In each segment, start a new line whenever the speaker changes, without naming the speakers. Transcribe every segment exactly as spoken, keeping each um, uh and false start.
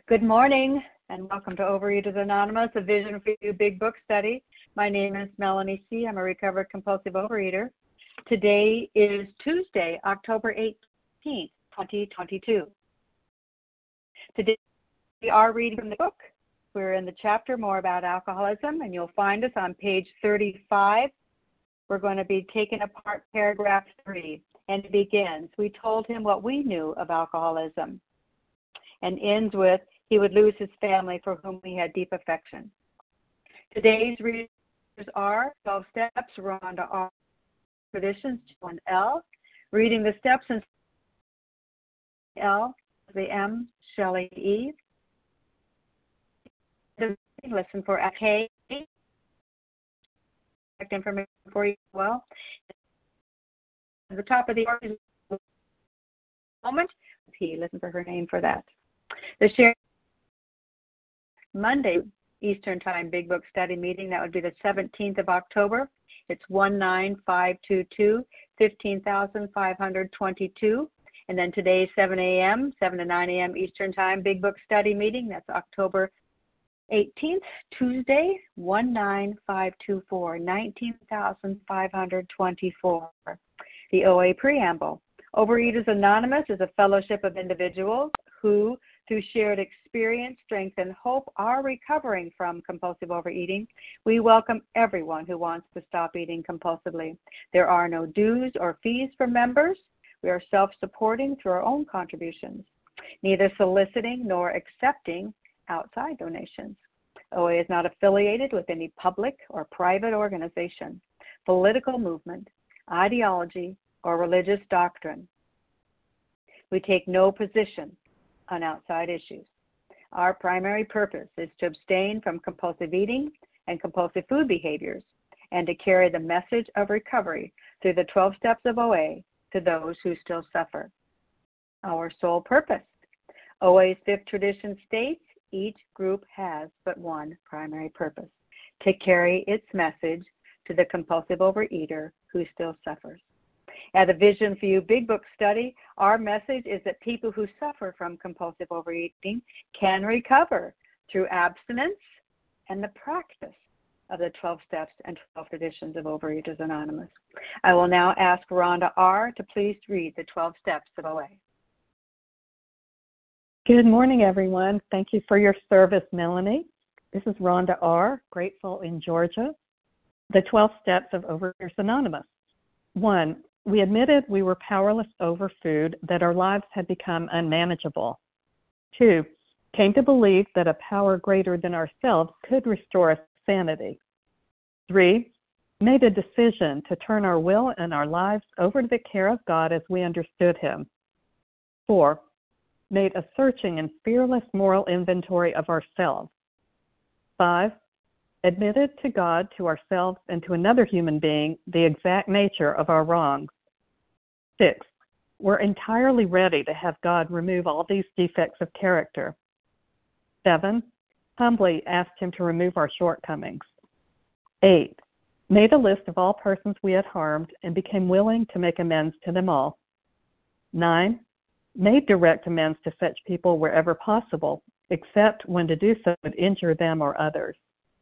Good morning, and welcome to Overeaters Anonymous, a Vision for You Big Book Study. My name is Melanie C. I'm a recovered compulsive overeater. Today is Tuesday, October eighteenth, twenty twenty-two. Today we are reading from the book. We're in the chapter More About Alcoholism, and you'll find us on page thirty-five. We're going to be taking apart paragraph three, and it begins, "We told him what we knew of alcoholism," and ends with, "He would lose his family for whom he had deep affection." Today's readers are twelve Steps, Rhonda R. Traditions, Joan L. Reading the Steps in L, the M, Shelley E. Listen for K. Information for you as well. At the top of the moment, P. Listen for her name for that. The share Monday Eastern Time Big Book Study meeting, that would be the seventeenth of October. It's one nine five two two, one five five two two. And then today, seven a.m., seven to nine a.m. Eastern Time Big Book Study meeting. That's October eighteenth, Tuesday, one nine five two four, one nine five two four. The O A Preamble. Overeaters Anonymous is a fellowship of individuals who, through shared experience, strength, and hope, are recovering from compulsive overeating. We welcome everyone who wants to stop eating compulsively. There are no dues or fees for members. We are self-supporting through our own contributions, neither soliciting nor accepting outside donations. O A is not affiliated with any public or private organization, political movement, ideology, or religious doctrine. We take no position on outside issues. Our primary purpose is to abstain from compulsive eating and compulsive food behaviors and to carry the message of recovery through the twelve steps of O A to those who still suffer. Our sole purpose. O A's fifth tradition states each group has but one primary purpose, to carry its message to the compulsive overeater who still suffers. At the Vision for You Big Book Study, our message is that people who suffer from compulsive overeating can recover through abstinence and the practice of the twelve Steps and twelve Traditions of Overeaters Anonymous. I will now ask Rhonda R. to please read the twelve Steps of O A.
Good morning, everyone. Thank you for your service, Melanie. This is Rhonda R., grateful in Georgia. The twelve Steps of Overeaters Anonymous. One, we admitted we were powerless over food, that our lives had become unmanageable. Two, came to believe that a power greater than ourselves could restore us sanity. Three, made a decision to turn our will and our lives over to the care of God as we understood Him. Four, made a searching and fearless moral inventory of ourselves. Five, admitted to God, to ourselves, and to another human being the exact nature of our wrongs. Six, we're entirely ready to have God remove all these defects of character. Seven, humbly asked Him to remove our shortcomings. Eight, made a list of all persons we had harmed and became willing to make amends to them all. Nine, made direct amends to such people wherever possible, except when to do so would injure them or others.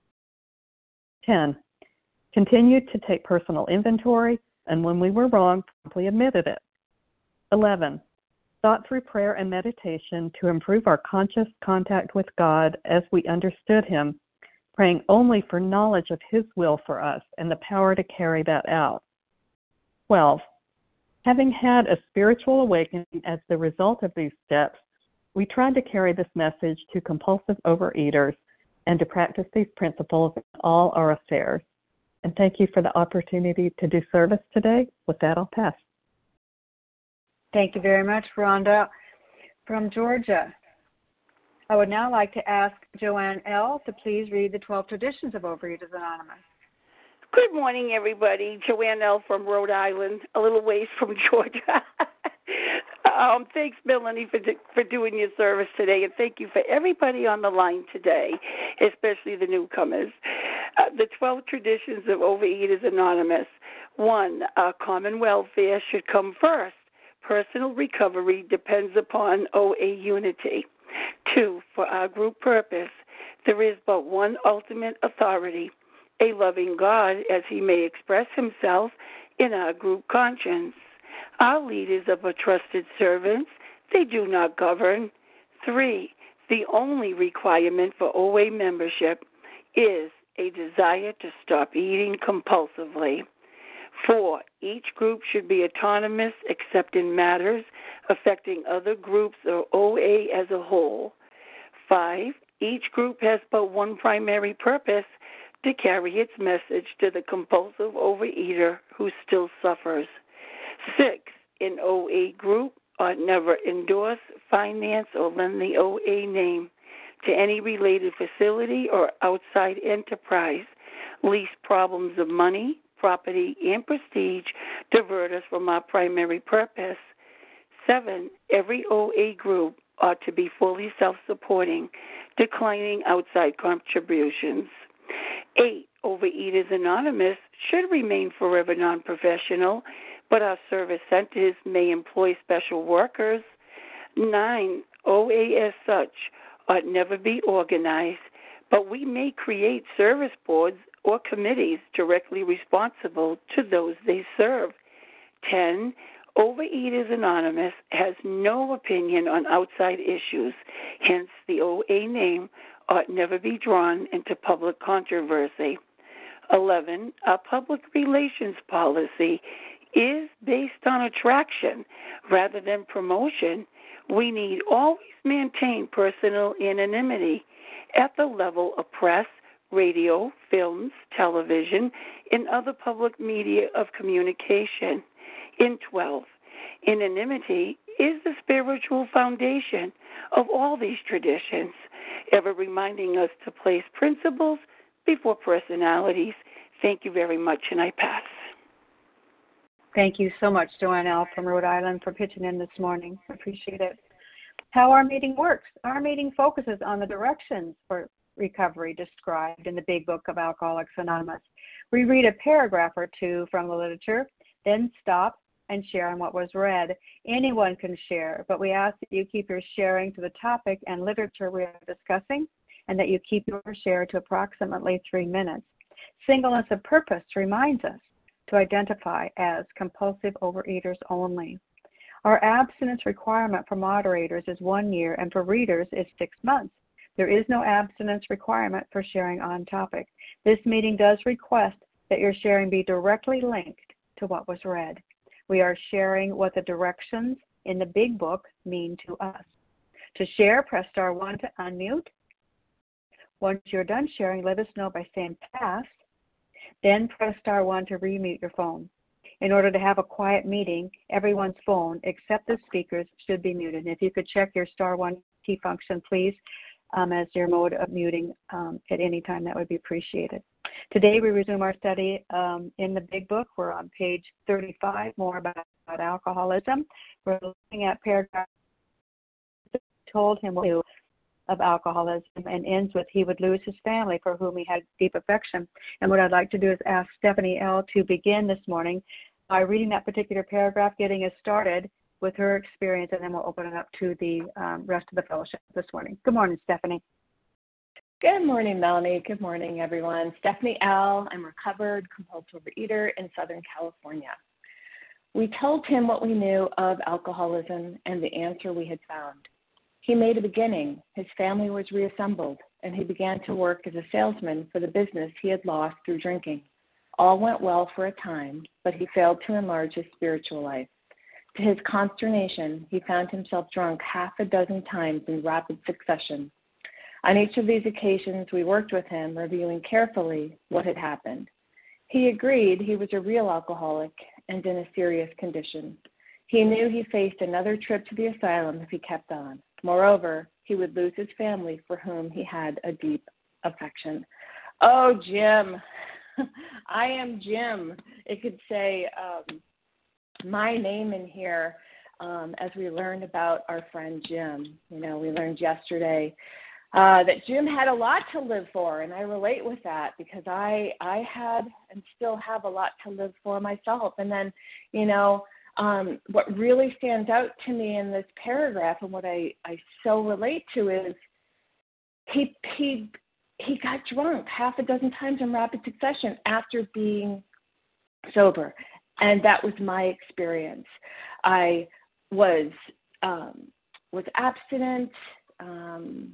Ten, continued to take personal inventory, and when we were wrong, promptly admitted it. Eleven, sought through prayer and meditation to improve our conscious contact with God as we understood Him, praying only for knowledge of His will for us and the power to carry that out. Twelve, having had a spiritual awakening as the result of these steps, we tried to carry this message to compulsive overeaters and to practice these principles in all our affairs. And thank you for the opportunity to do service today. With that, I'll pass.
Thank you very much, Rhonda. From Georgia, I would now like to ask Joanne L. to please read the twelve Traditions of Overeaters Anonymous.
Good morning, everybody. Joanne L. from Rhode Island, a little ways from Georgia. um, thanks, Melanie, for for doing your service today, and thank you for everybody on the line today, especially the newcomers. Uh, the twelve Traditions of Overeaters Anonymous. One, uh, common welfare should come first. Personal recovery depends upon O A unity. Two, for our group purpose, there is but one ultimate authority, a loving God as he may express himself in our group conscience. Our leaders are but trusted servants. They do not govern. Three, the only requirement for O A membership is a desire to stop eating compulsively. Four, each group should be autonomous except in matters affecting other groups or O A as a whole. Five, each group has but one primary purpose, to carry its message to the compulsive overeater who still suffers. Six, an O A group ought never endorse, finance, or lend the O A name to any related facility or outside enterprise, lest problems of money, property, and prestige divert us from our primary purpose. Seven, every O A group ought to be fully self-supporting, declining outside contributions. Eight, Overeaters Anonymous should remain forever non-professional, but our service centers may employ special workers. Nine, O A as such ought never be organized, but we may create service boards or committees directly responsible to those they serve. Ten, Overeaters Anonymous has no opinion on outside issues, hence the O A name ought never be drawn into public controversy. Eleven, our public relations policy is based on attraction rather than promotion. We need always maintain personal anonymity at the level of press, radio, films, television, and other public media of communication. In twelve, anonymity is the spiritual foundation of all these traditions, ever reminding us to place principles before personalities. Thank you very much, and I pass.
Thank you so much, Joanne L. from Rhode Island, for pitching in this morning. I appreciate it. How our meeting works. Our meeting focuses on the directions for recovery described in the Big Book of Alcoholics Anonymous. We read a paragraph or two from the literature, then stop and share on what was read. Anyone can share, but we ask that you keep your sharing to the topic and literature we are discussing, and that you keep your share to approximately three minutes. Singleness of purpose reminds us to identify as compulsive overeaters only. Our abstinence requirement for moderators is one year, and for readers is six months. There is no abstinence requirement for sharing on topic. This meeting does request that your sharing be directly linked to what was read. We are sharing what the directions in the Big Book mean to us. To share, press star one to unmute. Once you're done sharing, let us know by saying pass. Then press star one to remute your phone. In order to have a quiet meeting, everyone's phone, except the speakers, should be muted. And if you could check your star one key function, please, um, as your mode of muting um, at any time, that would be appreciated. Today we resume our study um, in the Big Book. We're on page thirty-five, more about, about alcoholism. We're looking at paragraph told him what he knew of alcoholism, and ends with he would lose his family for whom he had deep affection. And what I'd like to do is ask Stephanie L. to begin this morning by reading that particular paragraph, getting us started with her experience, and then we'll open it up to the um, rest of the fellowship this morning. Good morning, Stephanie.
Good morning, Melanie. Good morning, everyone. Stephanie L. I'm a recovered compulsive overeater in Southern California. We told him what we knew of alcoholism and the answer we had found. He made a beginning. His family was reassembled, and he began to work as a salesman for the business he had lost through drinking. All went well for a time, but he failed to enlarge his spiritual life. To his consternation, he found himself drunk half a dozen times in rapid succession. On each of these occasions, we worked with him, reviewing carefully what had happened. He agreed he was a real alcoholic and in a serious condition. He knew he faced another trip to the asylum if he kept on. Moreover, he would lose his family for whom he had a deep affection. Oh, Jim. I am Jim. It could say um, my name in here um, as we learned about our friend Jim. You know, we learned yesterday uh, that Jim had a lot to live for, and I relate with that because I I had and still have a lot to live for myself. And then, you know, um, what really stands out to me in this paragraph and what I, I so relate to is he, he, he got drunk half a dozen times in rapid succession after being sober. And that was my experience. I was um, was abstinent, um,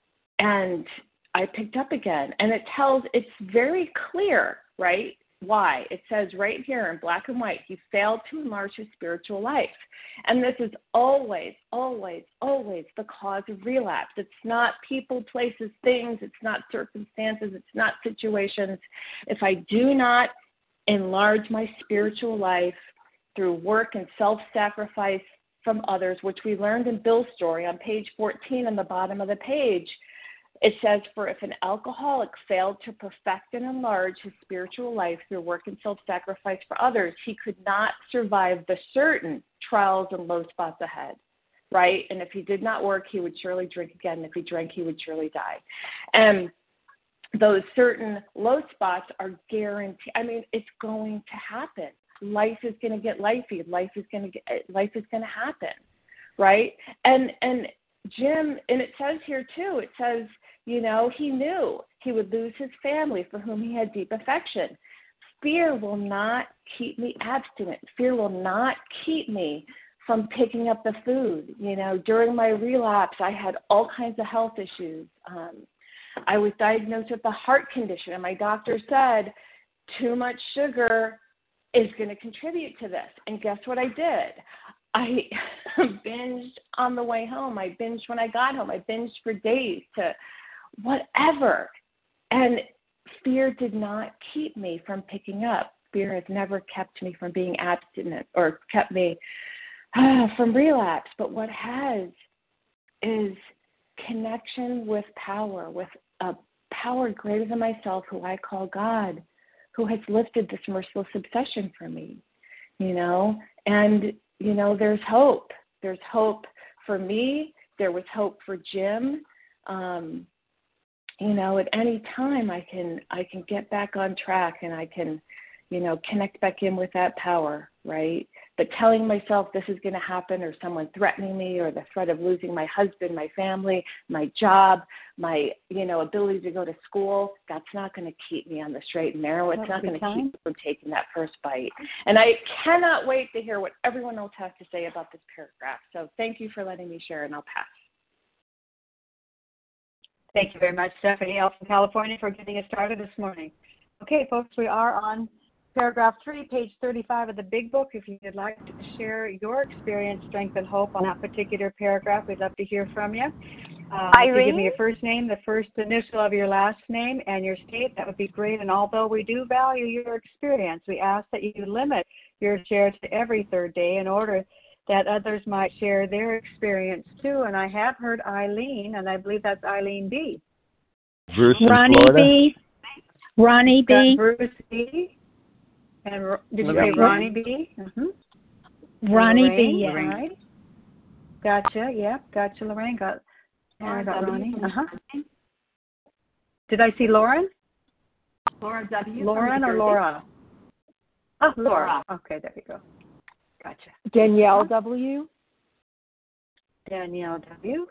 and I picked up again. And it tells, it's very clear, right? Why? It says right here in black and white, he failed to enlarge his spiritual life. And this is always, always, always the cause of relapse. It's not people, places, things. It's not circumstances. It's not situations. If I do not enlarge my spiritual life through work and self-sacrifice from others, which we learned in Bill's story on page fourteen on the bottom of the page. It says, for if an alcoholic failed to perfect and enlarge his spiritual life through work and self-sacrifice for others, he could not survive the certain trials and low spots ahead, right? And if he did not work, he would surely drink again. If he drank, he would surely die. And those certain low spots are guaranteed. I mean, it's going to happen. Life is going to get lifey. Life is going to get, life is going to happen, right? And and Jim, and it says here too, it says, you know, he knew he would lose his family for whom he had deep affection. Fear will not keep me abstinent. Fear will not keep me from picking up the food. You know, during my relapse, I had all kinds of health issues. Um, I was diagnosed with a heart condition, and my doctor said, too much sugar is going to contribute to this. And guess what I did? I binged on the way home. I binged when I got home. I binged for days to whatever. And fear did not keep me from picking up. Fear has never kept me from being abstinent or kept me uh, from relapse. But what has is connection with power, with a power greater than myself, who I call God, who has lifted this merciless obsession for me, you know, and, you know, there's hope. There's hope for me. There was hope for Jim. Um, you know, at any time I can, I can get back on track and I can, you know, connect back in with that power, right? But telling myself this is going to happen, or someone threatening me, or the threat of losing my husband, my family, my job, my, you know, ability to go to school, that's not going to keep me on the straight and narrow. It's not going to keep me from taking that first bite. And I cannot wait to hear what everyone else has to say about this paragraph. So thank you for letting me share, and I'll pass.
Thank you very much, Stephanie L. from California, for getting us started this morning. Okay, folks, we are on paragraph three, page thirty-five of the Big Book. If you'd like to share your experience, strength, and hope on that particular paragraph, we'd love to hear from you. Um, if you give me your first name, the first initial of your last name, and your state, that would be great. And although we do value your experience, we ask that you limit your share to every third day in order that others might share their experience too. And I have heard Eileen, and I believe that's Eileen B.
Bruce in
Ronnie
Florida.
B. Ronnie B.
Bruce B. And did you say Ronnie B? Mm-hmm.
Ronnie
Lorraine,
B. Yeah.
Right. Gotcha. Yeah. Gotcha. Lorraine got. I got Ronnie. Uh huh. Did I see Lauren?
Laura W.
Lauren or Laura? Oh, Laura. Okay, there you go. Gotcha.
Danielle W.
Danielle W.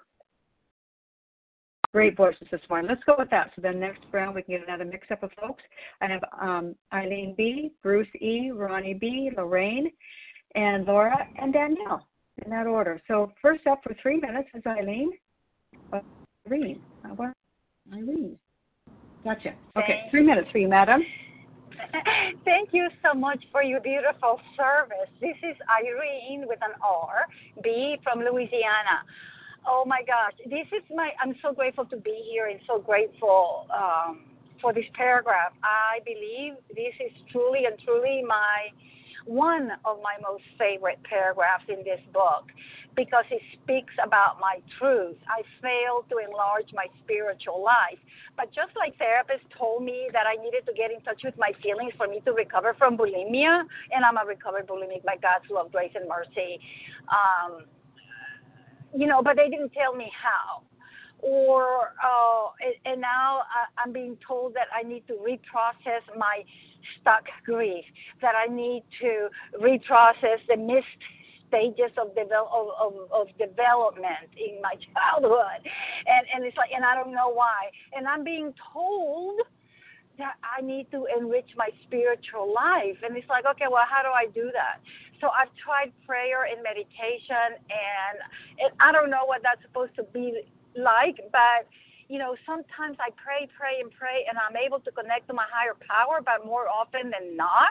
Great voices this morning. Let's go with that. So then next round we can get another mix-up of folks. I have um, Eileen B., Bruce E., Ronnie B., Lorraine, and Laura, and Danielle in that order. So first up for three minutes is Eileen. Oh, Irene. Uh, what? Irene. Gotcha. Okay, three minutes for you, madam.
Thank you so much for your beautiful service. This is Irene with an R, B from Louisiana. Oh my gosh, this is my, I'm so grateful to be here and so grateful um, for this paragraph. I believe this is truly and truly my, one of my most favorite paragraphs in this book, because it speaks about my truth. I failed to enlarge my spiritual life. But just like therapists told me that I needed to get in touch with my feelings for me to recover from bulimia, and I'm a recovered bulimic by God's love, grace, and mercy, um, you know, but they didn't tell me how. or uh, and, and now I, I'm being told that I need to reprocess my stuck grief, that I need to reprocess the missed stages of, devel- of, of, of development in my childhood, and and it's like, and I don't know why, and I'm being told that I need to enrich my spiritual life, and it's like, okay, well, how do I do that? So I've tried prayer and meditation, and, and I don't know what that's supposed to be like, but you know, sometimes I pray, pray, and pray, and I'm able to connect to my higher power, but more often than not,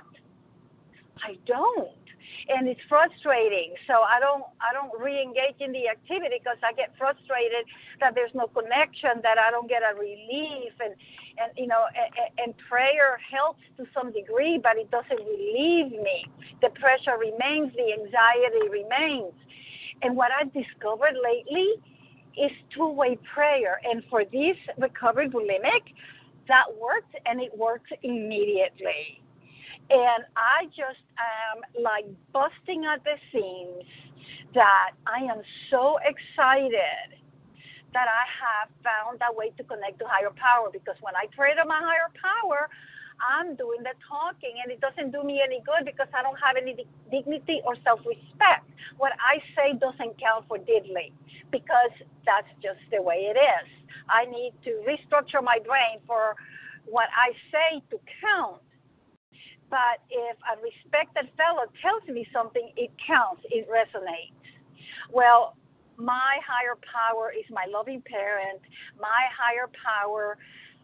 I don't. And it's frustrating. So I don't I don't re-engage in the activity because I get frustrated that there's no connection, that I don't get a relief, and and you know and, and prayer helps to some degree, but it doesn't relieve me. The pressure remains, the anxiety remains. And what I've discovered lately is two-way prayer. And for this recovered bulimic, that worked, and it works immediately. And I just am like busting at the seams that I am so excited that I have found a way to connect to higher power, because when I pray to my higher power, I'm doing the talking, and it doesn't do me any good because I don't have any dignity or self-respect. What I say doesn't count for diddly, because that's just the way it is. I need to restructure my brain for what I say to count. But if a respected fellow tells me something, it counts, it resonates. Well, my higher power is my loving parent. My higher power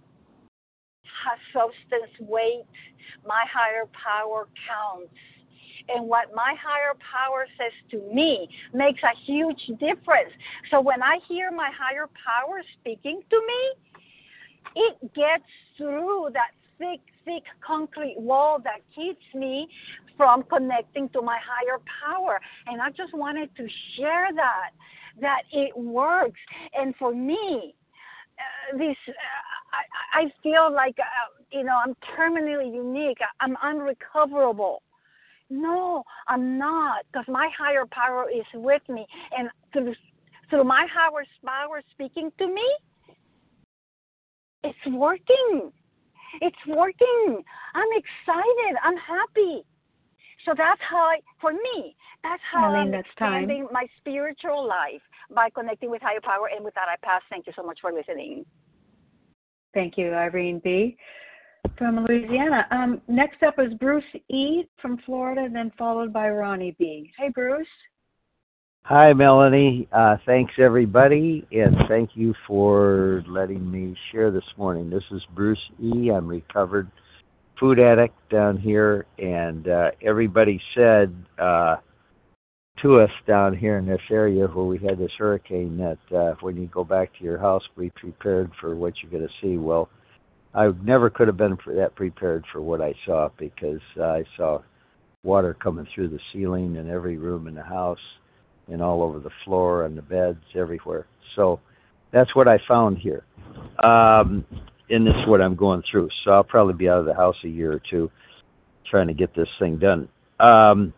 has substance, weight. My higher power counts. And what my higher power says to me makes a huge difference. So when I hear my higher power speaking to me, it gets through that thick, thick concrete wall that keeps me from connecting to my higher power. And I just wanted to share that, that it works. And for me, uh, this, uh, I, I feel like, uh, you know, I'm terminally unique. I'm unrecoverable. No, I'm not, because my higher power is with me. And through, through my higher power speaking to me, it's working. It's working. I'm excited. I'm happy. So that's how I, for me, that's how
Arlene,
I'm
that's time.
expanding my spiritual life, by connecting with higher power. And with that, I pass. Thank you so much for listening.
Thank you, Irene B. from Louisiana. Um, next up is Bruce E. from Florida, then followed by Ronnie B. Hey, Bruce.
Hi, Melanie. Uh, thanks, everybody, and thank you for letting me share this morning. This is Bruce E. I'm recovered food addict down here, and uh, everybody said uh, to us down here in this area where we had this hurricane that uh, when you go back to your house, be prepared for what you're going to see. Well, I never could have been that prepared for what I saw, because uh, I saw water coming through the ceiling in every room in the house, and all over the floor, on the beds, everywhere. So that's what I found here. Um, and this is what I'm going through. So I'll probably be out of the house a year or two trying to get this thing done. Um,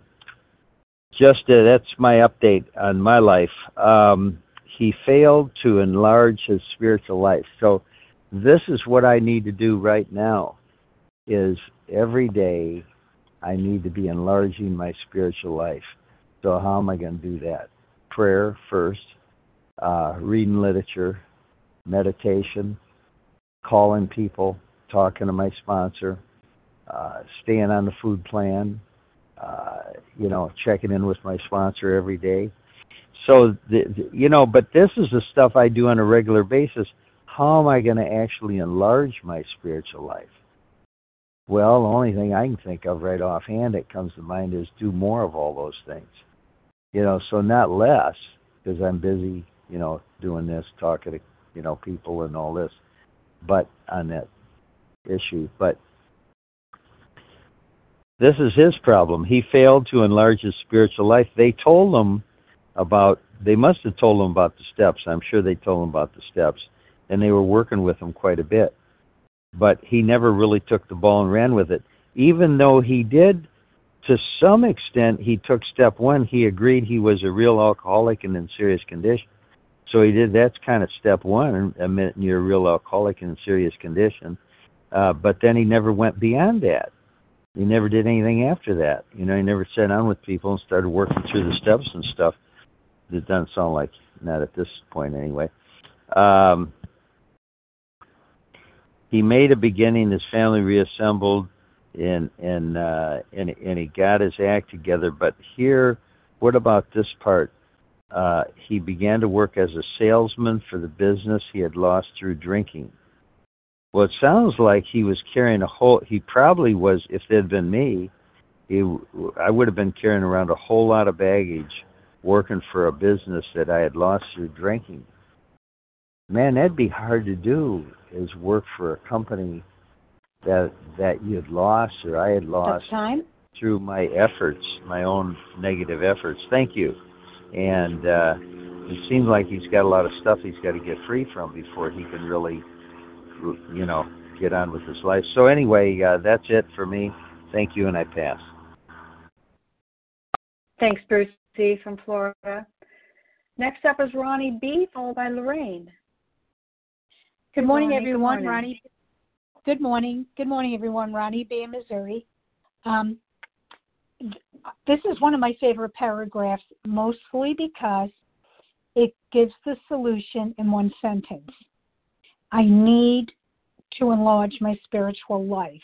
just uh, that's my update on my life. Um, he failed to enlarge his spiritual life. So this is what I need to do right now, is every day I need to be enlarging my spiritual life. So how am I going to do that? Prayer first, uh, reading literature, meditation, calling people, talking to my sponsor, uh, staying on the food plan, uh, you know, checking in with my sponsor every day. So, the, the, you know, but this is the stuff I do on a regular basis. How am I going to actually enlarge my spiritual life? Well, the only thing I can think of right offhand that comes to mind is do more of all those things. You know, so not less, because I'm busy, you know, doing this, talking to, you know, people and all this, but on that issue. But this is his problem. He failed to enlarge his spiritual life. They told him about, they must have told him about the steps. I'm sure they told him about the steps, and they were working with him quite a bit. But he never really took the ball and ran with it, even though he did. To some extent, he took step one. He agreed he was a real alcoholic and in serious condition. So he did. That's kind of step one, admitting you're a real alcoholic in serious condition. Uh, but then he never went beyond that. He never did anything after that. You know, he never sat down with people and started working through the steps and stuff. It doesn't sound like, not at this point anyway. Um, he made a beginning. His family reassembled, and and uh, and and he got his act together. But here, what about this part? Uh, he began to work as a salesman for the business he had lost through drinking. Well, it sounds like he was carrying a whole, he probably was, if it had been me, he, I would have been carrying around a whole lot of baggage working for a business that I had lost through drinking. Man, that'd be hard to do, is work for a company that that you had lost or I had lost
time?
through my efforts, my own negative efforts. Thank you. And uh, it seems like he's got a lot of stuff he's got to get free from before he can really, you know, get on with his life. So anyway, uh, that's it for me. Thank you, and I pass.
Thanks, Bruce C. from Florida. Next up is Ronnie B., followed by Lorraine.
Good morning,
Ronnie,
everyone.
good morning.
Ronnie. Good morning. Good morning, everyone. Ronnie B. in Missouri. Um, this is one of my favorite paragraphs, mostly because it gives the solution in one sentence. I need to enlarge my spiritual life.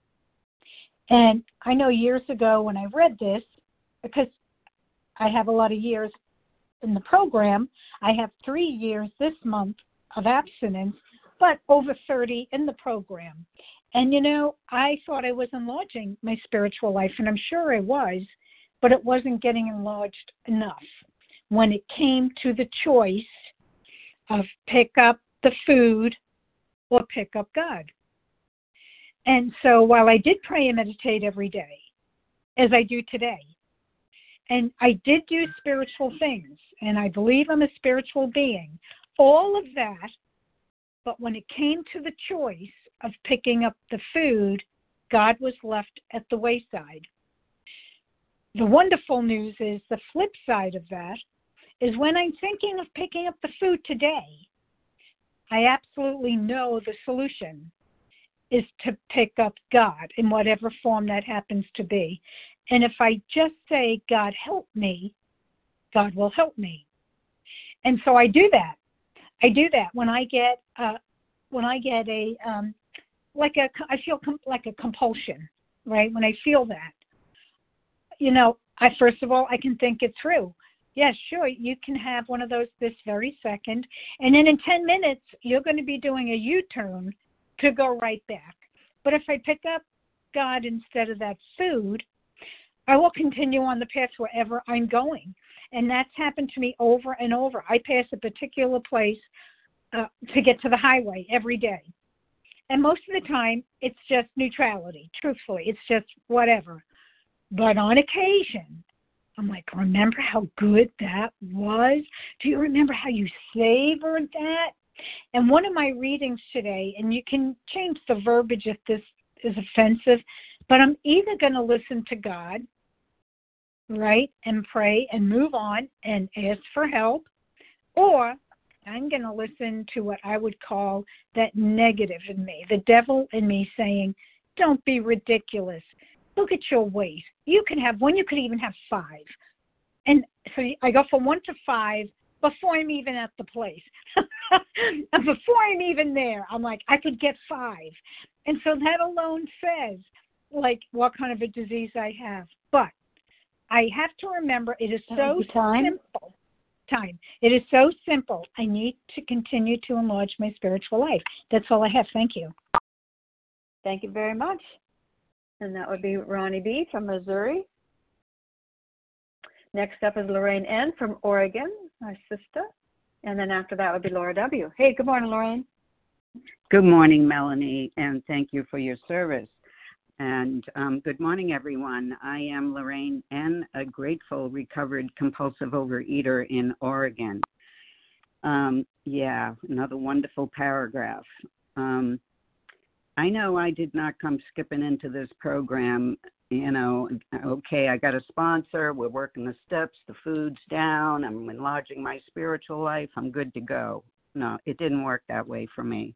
And I know years ago when I read this, because I have a lot of years in the program, I have three years this month of abstinence, but over thirty in the program. And, you know, I thought I was enlarging my spiritual life, and I'm sure I was, but it wasn't getting enlarged enough. When it came to the choice of pick up the food or pick up God. And so while I did pray and meditate every day, as I do today, and I did do spiritual things, and I believe I'm a spiritual being, all of that, but when it came to the choice of picking up the food, God was left at the wayside. The wonderful news is the flip side of that is when I'm thinking of picking up the food today, I absolutely know the solution is to pick up God in whatever form that happens to be. And if I just say, God, help me, God will help me. And so I do that. I do that when I get uh, when I get a um, like a I feel com- like a compulsion, right? When I feel that, you know, I first of all I can think it through. Yes, sure, you can have one of those this very second, and then in ten minutes you're going to be doing a U-turn to go right back. But if I pick up God instead of that food, I will continue on the path wherever I'm going. And that's happened to me over and over. I pass a particular place uh, to get to the highway every day. And most of the time, it's just neutrality, truthfully. It's just whatever. But on occasion, I'm like, remember how good that was? Do you remember how you savored that? And one of my readings today, and you can change the verbiage if this is offensive, but I'm either going to listen to God, right, and pray and move on and ask for help, or I'm going to listen to what I would call that negative in me, the devil in me saying, don't be ridiculous. Look at your weight. You can have one, you could even have five. And so I go from one to five before I'm even at the place. And before I'm even there, I'm like, I could get five. And so that alone says, like, what kind of a disease I have. But I have to remember it is so
time.
simple. Time. It is so simple. I need to continue to enlarge my spiritual life. That's all I have. Thank you.
Thank you very much. And that would be Ronnie B. from Missouri. Next up is Lorraine N. from Oregon, my sister. And then after that would be Laura W. Hey, good morning, Lorraine.
Good morning, Melanie, and thank you for your service. And um, good morning, everyone. I am Lorraine N., a grateful, recovered, compulsive overeater in Oregon. Um, yeah, another wonderful paragraph. Um, I know I did not come skipping into this program you know, okay, I got a sponsor, we're working the steps, the food's down, I'm enlarging my spiritual life, I'm good to go. No, it didn't work that way for me.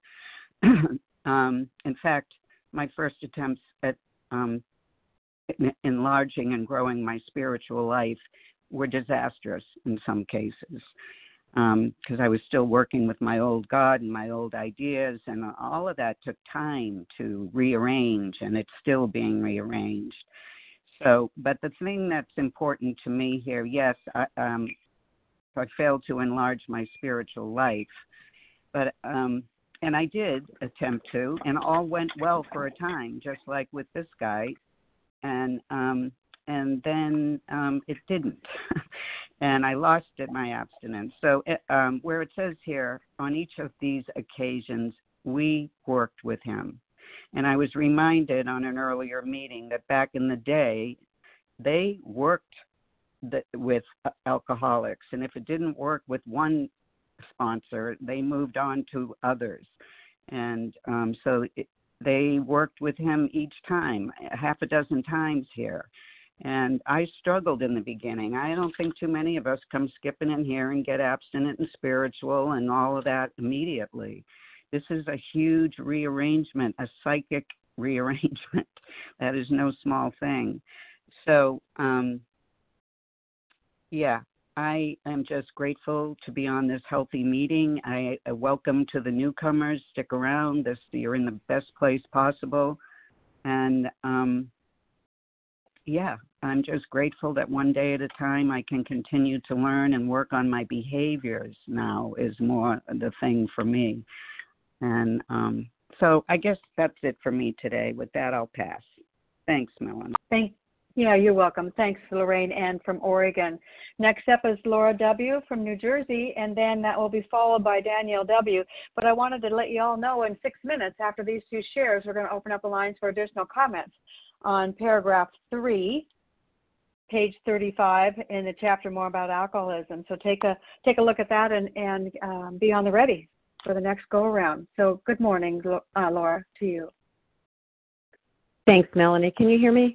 um, in fact, my first attempts at um, enlarging and growing my spiritual life were disastrous in some cases, because um, I was still working with my old God and my old ideas, and all of that took time to rearrange, and it's still being rearranged. So, but the thing that's important to me here, yes, I, um, I failed to enlarge my spiritual life, but um, and I did attempt to, and all went well for a time, just like with this guy, and um, and then um, it didn't. And I lost it, my abstinence. So it, um, where it says here, on each of these occasions, we worked with him. And I was reminded on an earlier meeting that back in the day, they worked the, with alcoholics. And if it didn't work with one sponsor, they moved on to others. And um, so it, they worked with him each time, half a dozen times here. And I struggled in the beginning. I don't think too many of us come skipping in here and get abstinent and spiritual and all of that immediately. This is a huge rearrangement, a psychic rearrangement. That is no small thing. So, um, yeah, I am just grateful to be on this healthy meeting. I, I welcome to the newcomers. Stick around. This, you're in the best place possible. And, um, yeah, I'm just grateful that one day at a time I can continue to learn and work on my behaviors now is more the thing for me. And um, so I guess that's it for me today. With that, I'll pass. Thanks, Melanie.
Thank, yeah, you're welcome. Thanks, Lorraine Ann from Oregon. Next up is Laura W. from New Jersey, and then that will be followed by Danielle W. But I wanted to let you all know in six minutes after these two shares, we're going to open up the lines for additional comments on paragraph three, page thirty-five in the chapter more about alcoholism. So take a take a look at that and, and um, be on the ready for the next go-around. So good morning, uh, Laura, to you.
Thanks, Melanie. Can you hear me?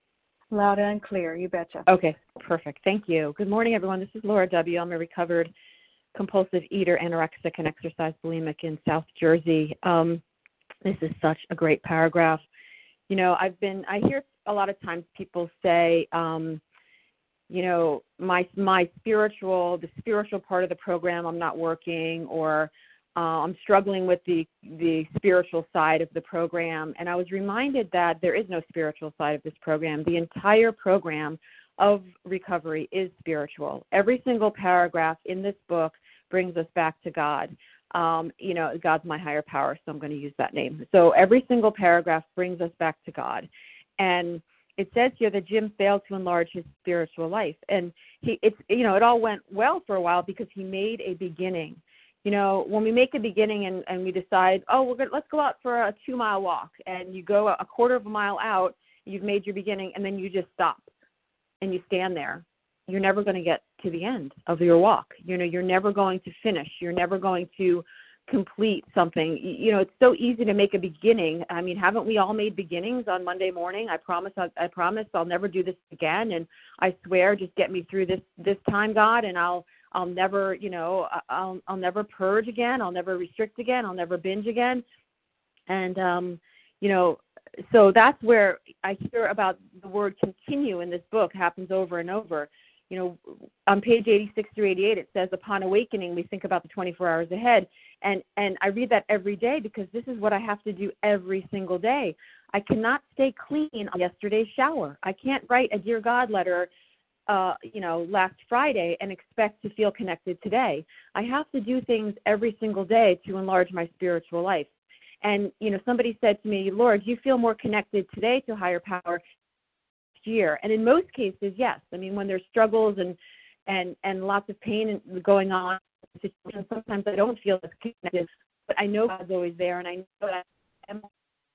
Loud and clear, you betcha.
Okay, perfect. Thank you. Good morning, everyone. This is Laura W. I'm a recovered compulsive eater, anorexic, and exercise bulimic in South Jersey. Um, this is such a great paragraph. You know, I've been, I hear a lot of times people say, um, you know, my my spiritual, the spiritual part of the program, I'm not working, or uh, I'm struggling with the, the spiritual side of the program. And I was reminded that there is no spiritual side of this program. The entire program of recovery is spiritual. Every single paragraph in this book brings us back to God. Um, you know, God's my higher power, so I'm going to use that name. So every single paragraph brings us back to God. And it says here that Jim failed to enlarge his spiritual life. And he, it's, you know, it all went well for a while because he made a beginning. You know, when we make a beginning and, and we decide, oh, we're going let's go out for a two mile walk, and you go a quarter of a mile out, you've made your beginning, and then you just stop and you stand there. You're never going to get to the end of your walk. You know, you're never going to finish. You're never going to complete something. You know, it's so easy to make a beginning. I mean, haven't we all made beginnings on Monday morning? I promise, I, I promise I'll never do this again. And I swear, just get me through this, this time, God, and I'll, I'll never, you know, I'll, I'll never purge again. I'll never restrict again. I'll never binge again. And, um, you know, so that's where I hear about the word continue in this book. Happens over and over. You know, on page eighty-six through eighty-eight, it says, upon awakening, we think about the twenty-four hours ahead. And, and I read that every day because this is what I have to do every single day. I cannot stay clean on yesterday's shower. I can't write a Dear God letter, uh, you know, last Friday and expect to feel connected today. I have to do things every single day to enlarge my spiritual life. And, you know, somebody said to me, Lord, do you feel more connected today to higher power year? And in most cases, yes. I mean, when there's struggles and and and lots of pain going on, sometimes I don't feel as connected, but I know God's always there, and I know that I am.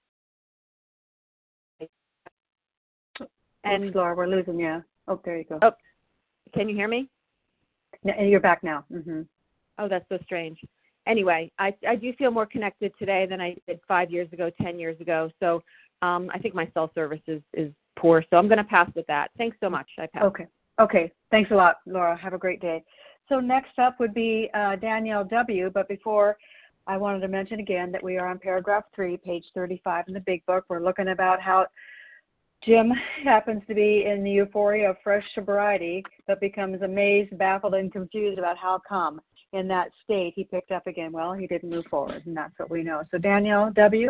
And Oops, Laura, we're losing you. Oh, there you go.
Oh, can you hear me?
No, you're back now. Mm-hmm.
Oh, that's so strange. Anyway, I I do feel more connected today than I did five years ago, ten years ago. So um, I think my cell service is is poor. So I'm going to pass with that. Thanks so much. I pass.
Okay. Okay. Thanks a lot, Laura. Have a great day. So next up would be uh, Danielle W. But before, I wanted to mention again that we are on paragraph three, page thirty-five in the big book. We're looking about how Jim happens to be in the euphoria of fresh sobriety, but becomes amazed, baffled, and confused about how come in that state he picked up again. Well, he didn't move forward, and that's what we know. So Danielle W.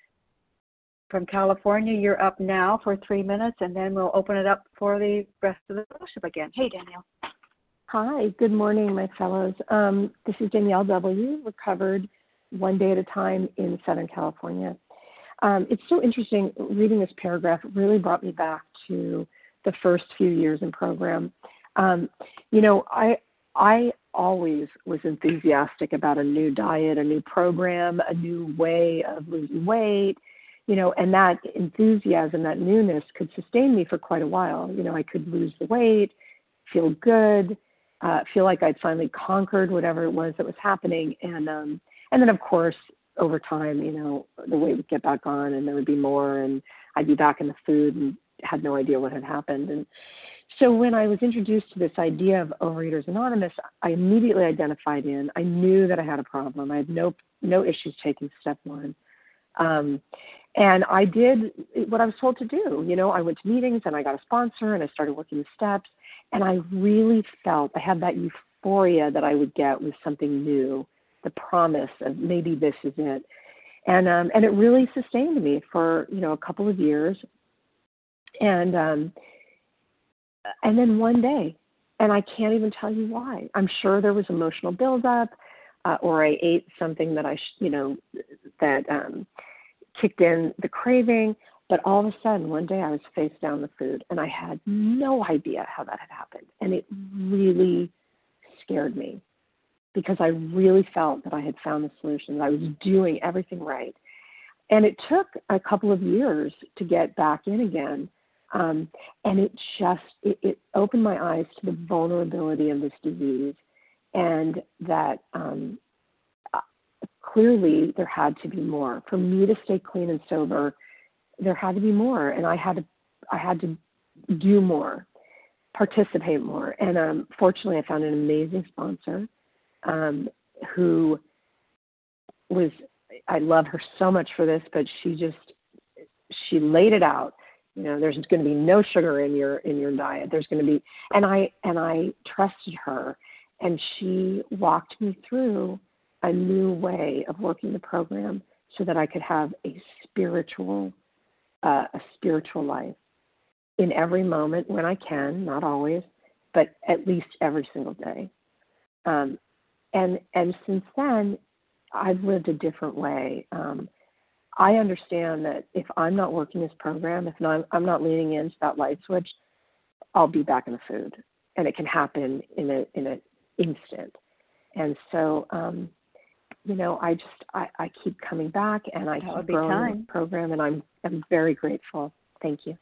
from California, you're up now for three minutes, and then we'll open it up for the rest of the fellowship again. Hey, Danielle.
Hi, good morning, my fellows. Um, this is Danielle W., recovered one day at a time in Southern California. Um, it's so interesting, reading this paragraph really brought me back to the first few years in program. Um, you know, I I always was enthusiastic about a new diet, a new program, a new way of losing weight, you know, and that enthusiasm, that newness could sustain me for quite a while. You know, I could lose the weight, feel good, uh, feel like I'd finally conquered whatever it was that was happening. And, um, and then, of course, over time, you know, the weight would get back on and there would be more and I'd be back in the food and had no idea what had happened. And so when I was introduced to this idea of Overeaters Anonymous, I immediately identified in. I knew that I had a problem. I had no no issues taking step one. Um, and I did what I was told to do. You know, I went to meetings and I got a sponsor and I started working the steps. And I really felt I had that euphoria that I would get with something new, the promise of maybe this is it. And um, and it really sustained me for, you know, a couple of years. And um, and then one day, and I can't even tell you why. I'm sure there was emotional buildup, uh, or I ate something that I, sh- you know, that um, kicked in the craving. But all of a sudden, one day I was face down the food, and I had no idea how that had happened. And it really scared me because I really felt that I had found the solution, that I was doing everything right. And it took a couple of years to get back in again. Um, and it just, it, it opened my eyes to the vulnerability of this disease and that um, uh, clearly there had to be more. For me to stay clean and sober, there had to be more. And I had to, I had to do more, participate more. And um, fortunately, I found an amazing sponsor um, who was, I love her so much for this, but she just, she laid it out. You know, there's going to be no sugar in your in your diet. There's going to be, and I and I trusted her, and she walked me through a new way of working the program so that I could have a spiritual, uh, a spiritual life in every moment when I can, not always, but at least every single day. Um, and and since then, I've lived a different way. Um, I understand that if I'm not working this program, if not, I'm not leaning into that light switch, I'll be back in the food, and it can happen in a in an instant. And so, um, you know, I just I, I keep coming back, and I
that
keep growing the program, and I'm I'm very grateful. Thank you.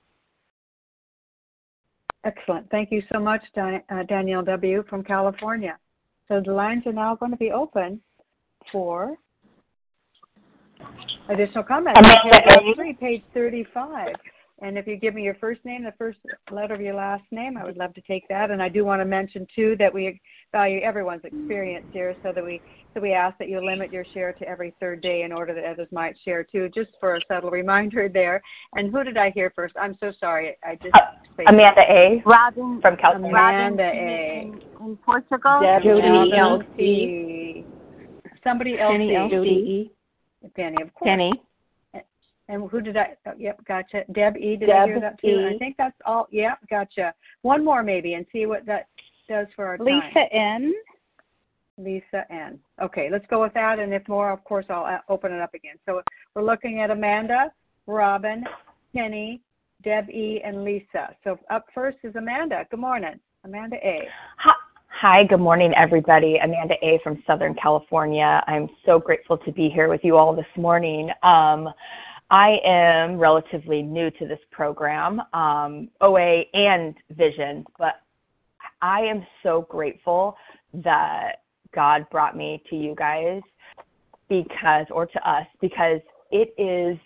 Excellent. Thank you so much, Dan- uh, Danielle W. from California. So the lines are now going to be open for additional comments. Paragraph three, page thirty-five. And if you give me your first name, the first letter of your last name, I would love to take that. And I do want to mention too that we value everyone's experience here, so that we so we ask that you limit your share to every third day in order that others might share too. Just for a subtle reminder there. And who did I hear first? I'm so sorry. I just
uh, Amanda A.
Robin
from California.
Amanda
Robin
A.
In, in Portugal.
Jody L C. Somebody else.
Penny L C.
Penny, of course.
Penny.
And who did I, oh, yep, gotcha. Deb E, did
Deb
I hear that too?
E.
I think that's all, yep, gotcha. One more maybe and see what that does for our time.
Lisa N.
Lisa N. Okay, let's go with that, and if more, of course, I'll open it up again. So we're looking at Amanda, Robin, Penny, Deb E, and Lisa. So up first is Amanda. Good morning. Amanda A.
Hi. Hi, good morning, everybody. Amanda A. from Southern California. I'm so grateful to be here with you all this morning. Um, I am relatively new to this program, um, O A and Vision, but I am so grateful that God brought me to you guys because, or to us, because it is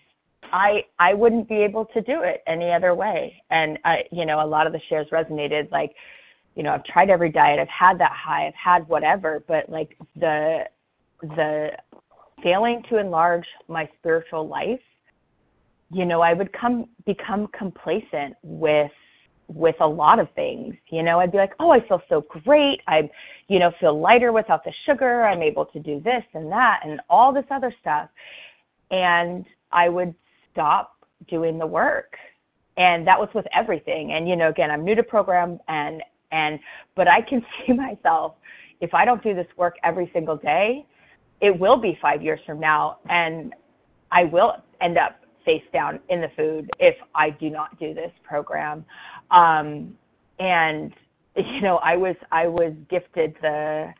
I I wouldn't be able to do it any other way. And I, you know, a lot of the shares resonated. Like, you know, I've tried every diet, I've had that high, I've had whatever, but like the the failing to enlarge my spiritual life, you know, I would come become complacent with with a lot of things. You know, I'd be like, oh, I feel so great. I, you know, feel lighter without the sugar. I'm able to do this and that and all this other stuff. And I would stop doing the work. And that was with everything. And, you know, again, I'm new to program and, and, but I can see myself, if I don't do this work every single day, it will be five years from now. And I will end up face down in the food if I do not do this program. Um, and, you know, I was, I was gifted the,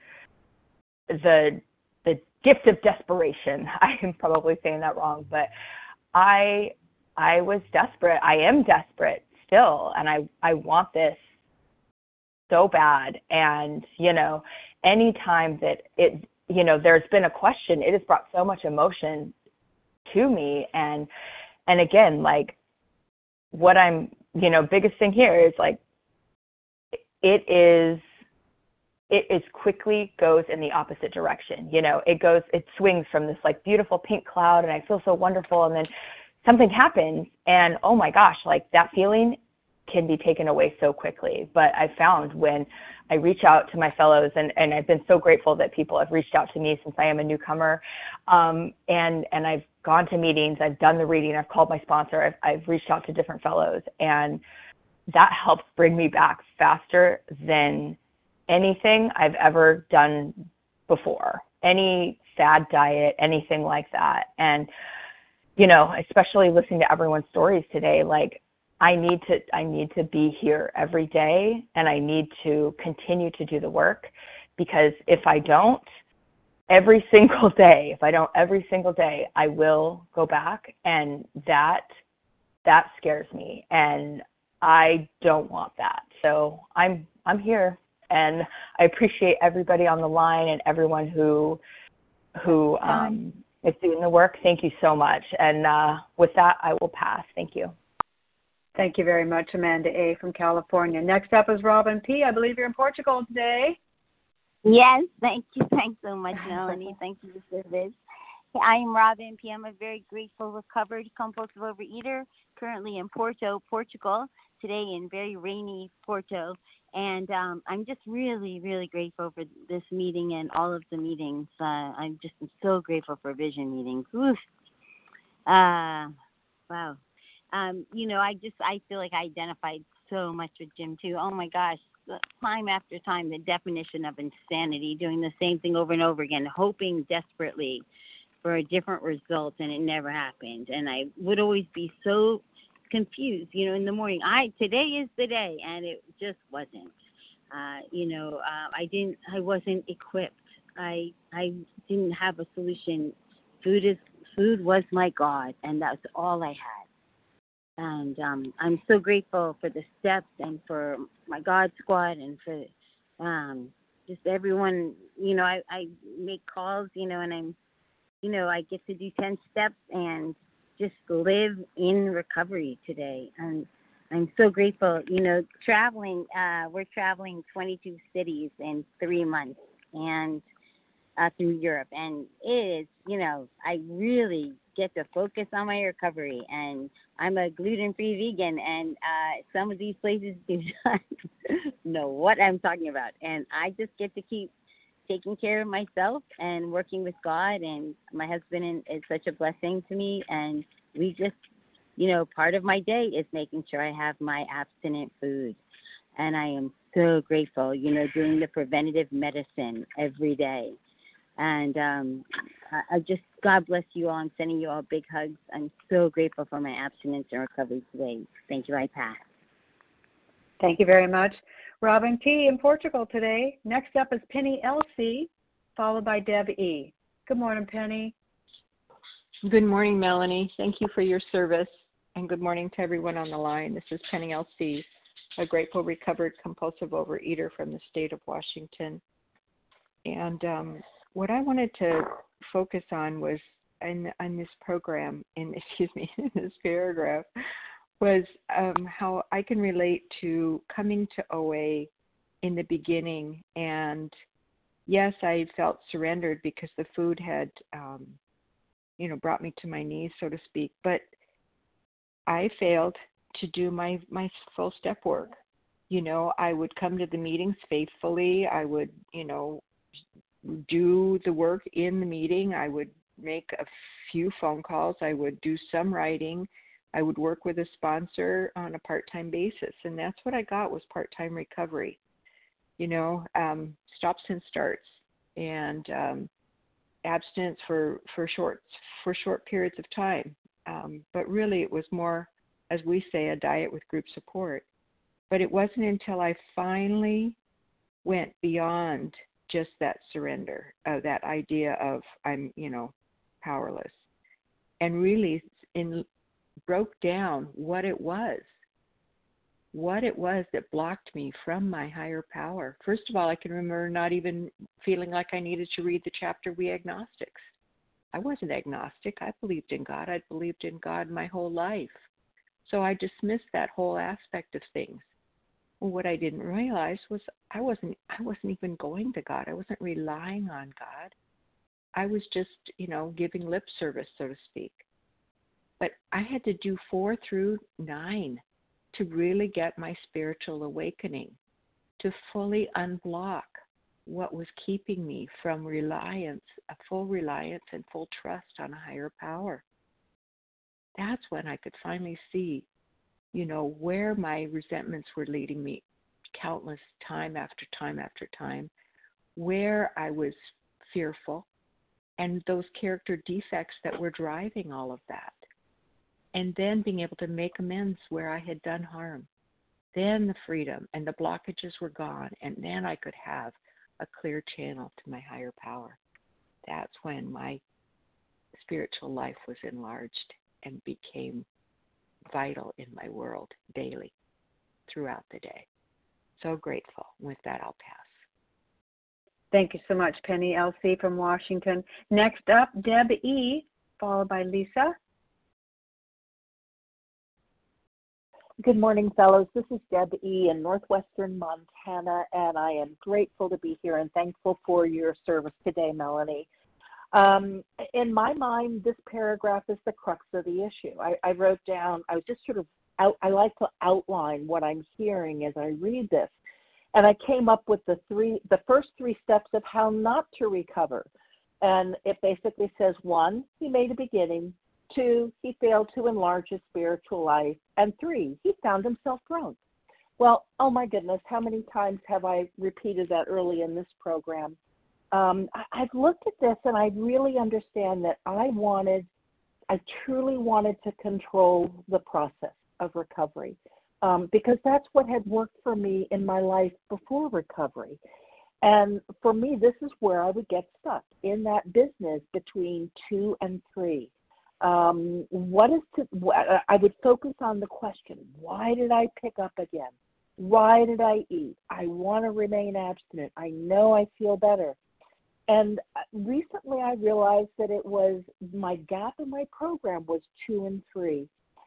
the, the gift of desperation. I am probably saying that wrong, but I, I was desperate. I am desperate still. And I, I want this so bad. And, you know, anytime that it, you know, there's been a question, it has brought so much emotion to me. And, and again, like what I'm, you know, biggest thing here is like, it is, it is quickly goes in the opposite direction. You know, it goes, it swings from this like beautiful pink cloud and I feel so wonderful. And then something happens and, oh my gosh, like that feeling can be taken away so quickly. But I found when I reach out to my fellows, and, and I've been so grateful that people have reached out to me since I am a newcomer, um, and, and I've gone to meetings, I've done the reading, I've called my sponsor, I've, I've reached out to different fellows, and that helps bring me back faster than anything I've ever done before, any fad diet, anything like that. And, you know, especially listening to everyone's stories today, like, I need to I need to be here every day, and I need to continue to do the work, because if I don't, every single day, if I don't every single day, I will go back, and that that scares me, and I don't want that. So I'm I'm here, and I appreciate everybody on the line and everyone who who um, is doing the work. Thank you so much. And uh, with that, I will pass. Thank you.
Thank you very much, Amanda A. from California. Next up is Robin P. I believe you're in Portugal today.
Yes, thank you. Thanks so much, Melanie. Thank you for service. I am Robin P. I'm a very grateful, recovered, compulsive overeater, currently in Porto, Portugal, today in very rainy Porto. And um, I'm just really, really grateful for this meeting and all of the meetings. Uh, I'm just so grateful for vision meetings. Oof. Uh, wow. Um, you know, I just, I feel like I identified so much with Jim too. Oh my gosh, time after time, the definition of insanity, doing the same thing over and over again, hoping desperately for a different result, and it never happened. And I would always be so confused, you know, in the morning, I, today is the day, and it just wasn't. Uh, you know, uh, I didn't, I wasn't equipped. I, I didn't have a solution. Food is, food was my God, and that's all I had. And um, I'm so grateful for the steps and for my God Squad and for um, just everyone. You know, I, I make calls, you know, and I'm, you know, I get to do ten steps and just live in recovery today. And I'm so grateful. You know, traveling, uh, we're traveling twenty-two cities in three months and uh, through Europe. And it is, you know, I really get to focus on my recovery, and I'm a gluten-free vegan, and uh, some of these places do not know what I'm talking about, and I just get to keep taking care of myself and working with God, and my husband is such a blessing to me, and we just, you know, part of my day is making sure I have my abstinent food, and I am so grateful, you know, doing the preventative medicine every day. And um, I, I just, God bless you all. I'm sending you all big hugs. I'm so grateful for my abstinence and recovery today. Thank you. I pass.
Thank you very much. Robin P. in Portugal today. Next up is Penny L C, followed by Deb E. Good morning, Penny.
Good morning, Melanie. Thank you for your service. And good morning to everyone on the line. This is Penny L C, a grateful, recovered, compulsive overeater from the state of Washington. And um, what I wanted to focus on was in, in this program, in excuse me, in this paragraph, was um, how I can relate to coming to O A in the beginning. And yes, I felt surrendered because the food had, um, you know, brought me to my knees, so to speak. But I failed to do my, my full step work. You know, I would come to the meetings faithfully. I would, you know, do the work in the meeting. I would make a few phone calls. I would do some writing. I would work with a sponsor on a part-time basis. And that's what I got was part-time recovery, you know, um, stops and starts, and um, abstinence for, for short, for short periods of time. Um, but really it was more, as we say, a diet with group support. But it wasn't until I finally went beyond just that surrender, uh, that idea of I'm, you know, powerless, and really in, broke down what it was, what it was that blocked me from my higher power. First of all, I can remember not even feeling like I needed to read the chapter, We Agnostics. I wasn't agnostic. I believed in God. I'd believed in God my whole life. So I dismissed that whole aspect of things. Well, what I didn't realize was I wasn't I wasn't even going to God. I wasn't relying on God. I was just, you know, giving lip service, so to speak. But I had to do four through nine to really get my spiritual awakening, to fully unblock what was keeping me from reliance, a full reliance and full trust on a higher power. That's when I could finally see, you know, where my resentments were leading me countless time after time after time, where I was fearful, and those character defects that were driving all of that. And then being able to make amends where I had done harm. Then the freedom and the blockages were gone, and then I could have a clear channel to my higher power. That's when my spiritual life was enlarged and became vital in my world daily, throughout the day. So grateful. With that, I'll pass.
Thank you so much, Penny L C from Washington. Next up, Deb E., followed by Lisa.
Good morning, fellows. This is Deb E. in northwestern Montana, and I am grateful to be here and thankful for your service today, Melanie. Um, in my mind, this paragraph is the crux of the issue. I, I wrote down, I was just sort of, out, I like to outline what I'm hearing as I read this. And I came up with the three, the first three steps of how not to recover. And it basically says, one, he made a beginning. Two, he failed to enlarge his spiritual life. And three, he found himself drunk. Well, oh my goodness, how many times have I repeated that early in this program? Um, I, I've looked at this and I really understand that I wanted, I truly wanted to control the process of recovery um, because that's what had worked for me in my life before recovery. And for me, this is where I would get stuck, in that business between two and three. Um, what is to, I would focus on the question, why did I pick up again? Why did I eat? I want to remain abstinent. I know I feel better. And recently I realized that it was my gap in my program was two and three.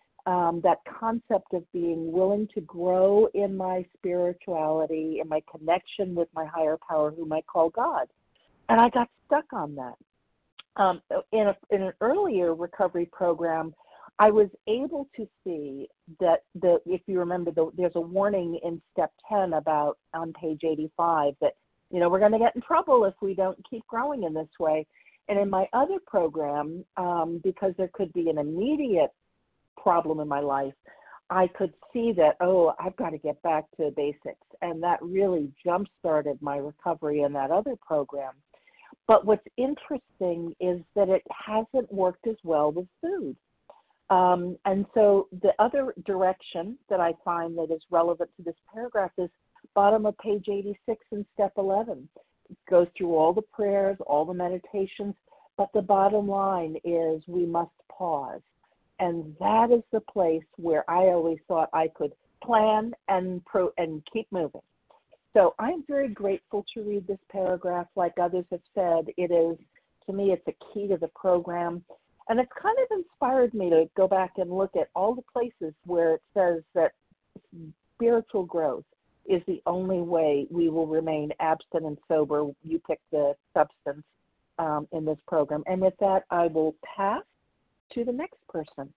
Um, that concept of being willing to grow in my spirituality, in my connection with my higher power, whom I call God. And I got stuck on that. Um, in, a, in an earlier recovery program, I was able to see that, the, if you remember, the, there's a warning in step ten about on page eighty-five that, you know, we're going to get in trouble if we don't keep growing in this way. And in my other program, um, because there could be an immediate problem in my life, I could see that, oh, I've got to get back to basics. And that really jump-started my recovery in that other program. But what's interesting is that it hasn't worked as well with food. Um, and so the other direction that I find that is relevant to this paragraph is bottom of page eighty-six in step eleven. It goes through all the prayers, all the meditations, but the bottom line is we must pause. And that is the place where I always thought I could plan and pro and keep moving. So I'm very grateful to read this paragraph. Like others have said, it is, to me, it's a key to the program. And it's kind of inspired me to go back and look at all the places where it says that spiritual growth is the only way we will remain abstinent sober. You pick the substance um, in this program. And with that, I will pass to the next person.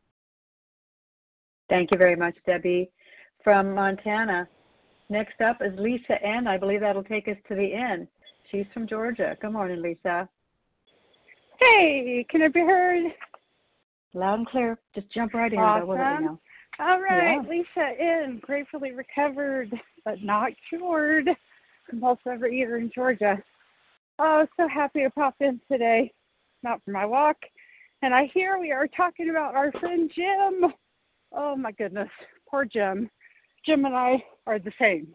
Thank you very much, Debbie. From Montana, next up is Lisa N. I believe that'll take us to the end. She's from Georgia. Good morning, Lisa.
Hey, can I be heard?
Loud and clear. Just jump right in.
Awesome.
We'll let you know.
All right,
Yeah.
Lisa N., gratefully recovered but not cured compulsive overeater in Georgia. Oh, so happy to pop in today, not for my walk. And I hear we are talking about our friend Jim. Oh, my goodness. Poor Jim. Jim and I are the same.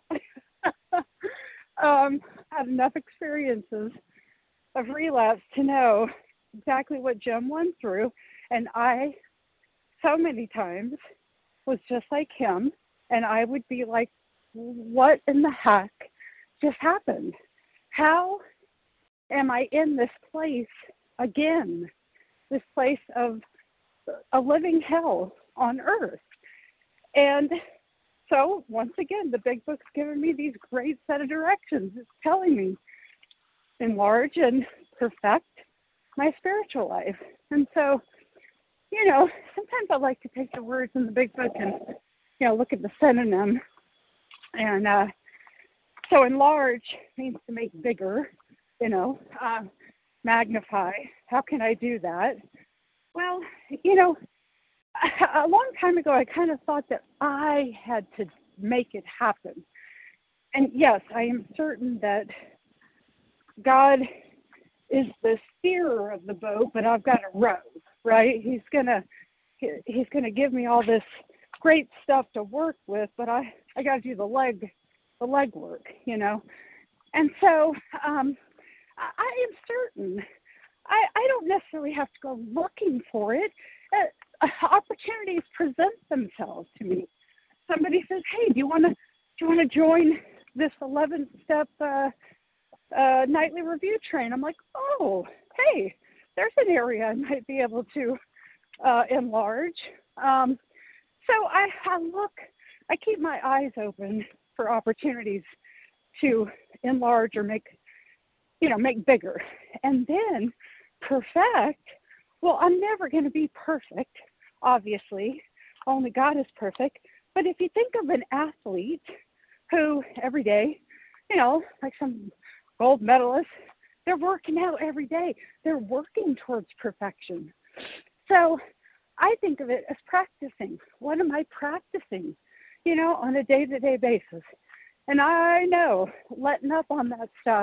um, had enough experiences of relapse to know exactly what Jim went through. And I, so many times, was just like him. And I would be like, what in the heck just happened? How am I in this place again? This place of a living hell on earth. And so, once again, the Big Book's given me these great set of directions. It's telling me enlarge and perfect my spiritual life. And so, you know, sometimes I like to take the words in the Big Book and, you know, look at the synonym. And uh, so enlarge means to make bigger, you know, uh, magnify. How can I do that? Well, you know, a long time ago, I kind of thought that I had to make it happen. And yes, I am certain that God is the steerer of the boat, but I've got to row, right? He's gonna, he's gonna give me all this great stuff to work with, but I, I got to do the leg, the leg work, you know. And so, um, I, I am certain. I, I don't necessarily have to go looking for it. Uh, opportunities present themselves to me. Somebody says, "Hey, do you want to, do you want to join this eleven-step uh, uh, nightly review train?" I'm like, "Oh, hey, there's an area I might be able to uh, enlarge." Um, so I, I look, I keep my eyes open for opportunities to enlarge or make, you know, make bigger, and then perfect. Well, I'm never going to be perfect, obviously. Only God is perfect. But if you think of an athlete who every day, you know, like some gold medalists, they're working out every day. They're working towards perfection. So I think of it as practicing. What am I practicing, you know, on a day-to-day basis? And I know letting up on that stuff,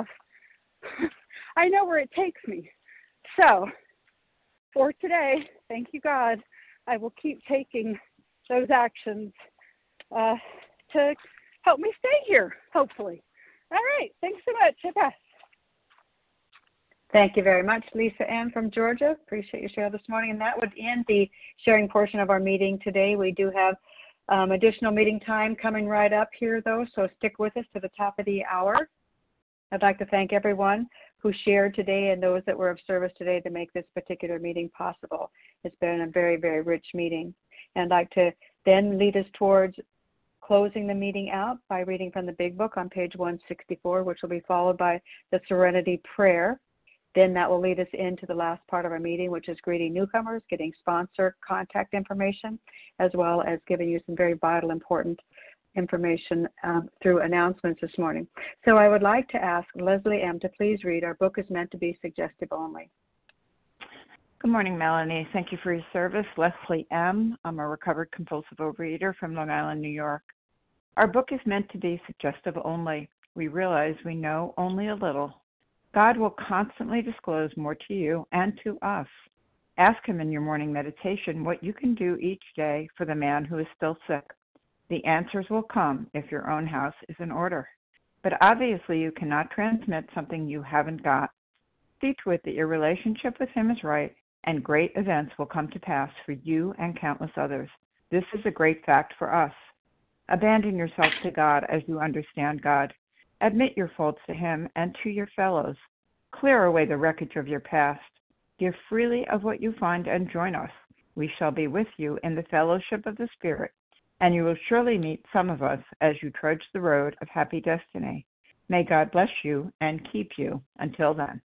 I know where it takes me. So for today, thank you, God, I will keep taking those actions uh, to help me stay here, hopefully. All right. Thanks so much. I pass.
Thank you very much, Lisa Ann from Georgia. Appreciate your share this morning. And that would end the sharing portion of our meeting today. We do have um, additional meeting time coming right up here, though, so stick with us to the top of the hour. I'd like to thank everyone who shared today and those that were of service today to make this particular meeting possible. It's been a very, very rich meeting. And I'd like to then lead us towards closing the meeting out by reading from the Big Book on page one sixty-four, which will be followed by the Serenity Prayer. Then that will lead us into the last part of our meeting, which is greeting newcomers, getting sponsor contact information, as well as giving you some very vital, important information um, through announcements this morning. So I would like to ask Leslie M. to please read Our Book is Meant to Be Suggestive Only.
Good morning, Melanie. Thank you for your service. Leslie M. I'm a recovered compulsive overeater from Long Island, New York. Our book is meant to be suggestive only. We realize we know only a little. God will constantly disclose more to you and to us. Ask him in your morning meditation what you can do each day for the man who is still sick. The answers will come if your own house is in order. But obviously you cannot transmit something you haven't got. See to it that your relationship with him is right, and great events will come to pass for you and countless others. This is a great fact for us. Abandon yourself to God as you understand God. Admit your faults to him and to your fellows. Clear away the wreckage of your past. Give freely of what you find and join us. We shall be with you in the fellowship of the Spirit, and you will surely meet some of us as you trudge the road of happy destiny. May God bless you and keep you until then.